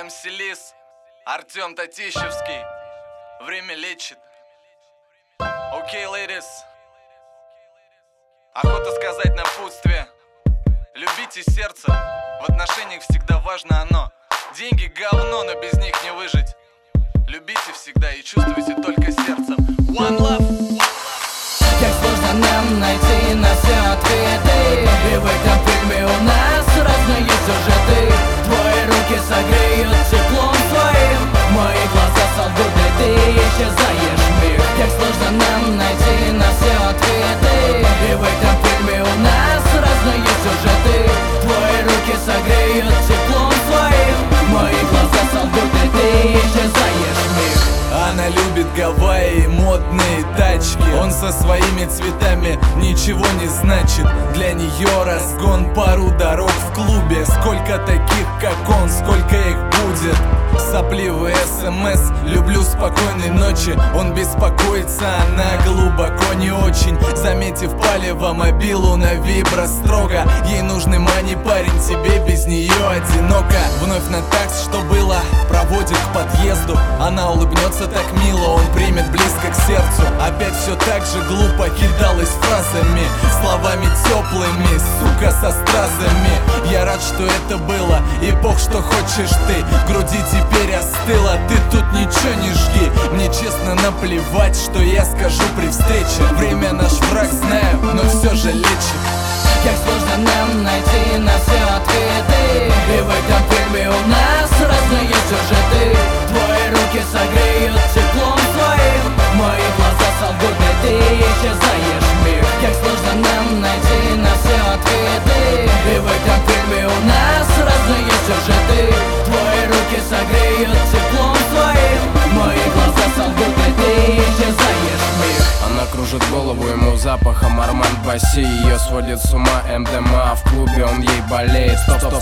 МС Лис, Артем Татищевский. Время лечит. Окей, ladies. Охота сказать напутствие. Любите сердце. В отношениях всегда важно оно. Деньги говно, но без них не выжить. Любите всегда и чувствуйте только сердцем. One love. Как сложно нам найти на все ответы. И в этом фильме у нас разные сюжеты. Твои руки согреют теплом своим. Мои глаза солгут, и ты исчезаешь в миг. Как сложно нам найти на все ответы. И в этом фильме у нас разные сюжеты. Твои руки согреют теплом своим. Мои глаза солгут, и ты исчезаешь в миг. Она любит Гавайи, модные тачки. Он со своими цветами ничего не значит. Для нее разгон, пару дорог в клубе. Сколько таких, как он, сколько их будет. Сопливый СМС, люблю спокойной ночи. Он беспокоится, она глубоко не очень. Заметив палево, мобилу на вибро строго. Ей нужный мани, парень, тебе без нее одиноко. Вновь на такс, что было, проводит к подъезду. Она улыбнется так мило, он примет близко к сердцу. Опять все так же глупо кидалась фразами, словами теплыми, сука, со стразами. Я рад, что это было, и бог, что хочешь ты. Груди теперь остыла, ты тут ничего не жги. Мне честно наплевать, что я скажу при встрече. Время наш враг, знаю, но все же лечит. Как сложно нам найти на все ответы. И в этом фильме у нас разные сюжеты. Твои руки согреют теплом своим. Мои глаза солгут, и ты исчезаешь в миг. Как сложно нам найти на все ответы. И в этом фильме у нас разные сюжеты. Твои руки согреют теплом своим. Мои глаза солгут, и ты исчезаешь в миг. Она кружит голову ему запахом Арман Баси. Ее сводит с ума МДМА, а в клубе он ей болеет.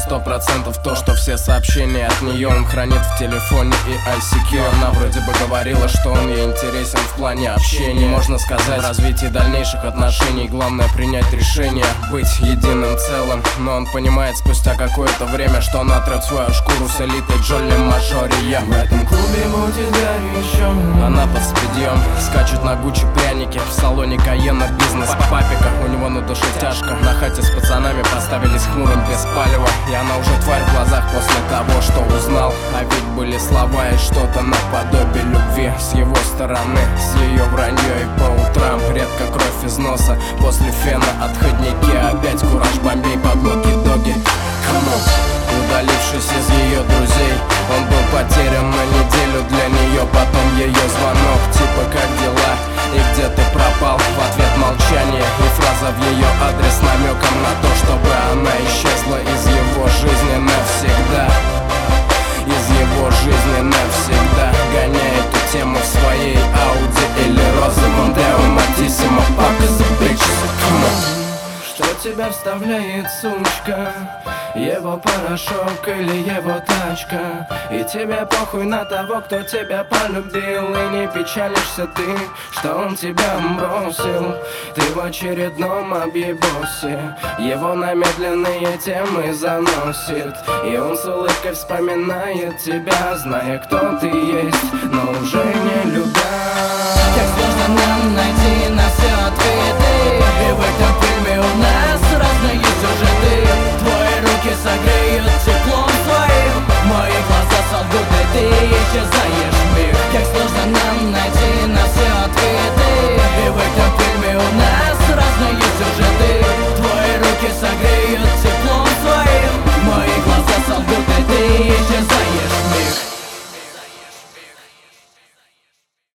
100% то, что все сообщения от нее он хранит в телефоне и ICQ. Она вроде бы говорила, что он ей интересен в плане общения. Можно сказать, в развитии дальнейших отношений главное принять решение, быть единым целым. Но он понимает спустя какое-то время, что она трет свою шкуру с элитой Джоли Мажория. В этом клубе будет горячо. Она под спидьем, скачет на Гуччи пряники. В салоне Каена бизнес папика. У него на душе тяжко. На хате с пацанами поставились хмурым без палева. И она уже тварь в глазах после того, что узнал. А ведь были слова и что-то наподобие любви с его стороны, с ее вранье. И по утрам редко кровь из носа. После фена отходники. Опять кураж бомбей, подлоки, доги. Удалившись из ее друзей, он был потерян на неделю для нее. Потом ее звонок, типа как дела и где ты пропал? В ответ молчание и фраза в ее адрес намеком на то, чтобы она исчезла из его жизни навсегда. Из его жизни навсегда. Гоняя эту тему в своей Ауди или розовом Део Матиссимо. Fuck is a bitch, so come on. Что тебя вставляет сучка? Его порошок или его тачка? И тебе похуй на того, кто тебя полюбил. И не печалишься ты, что он тебя бросил. Ты в очередном объебосе. Его на медленные темы заносит. И он с улыбкой вспоминает тебя, зная, кто ты есть, но уже не любя. Как сложно нам найти на все ответы. И в этом фильме у нас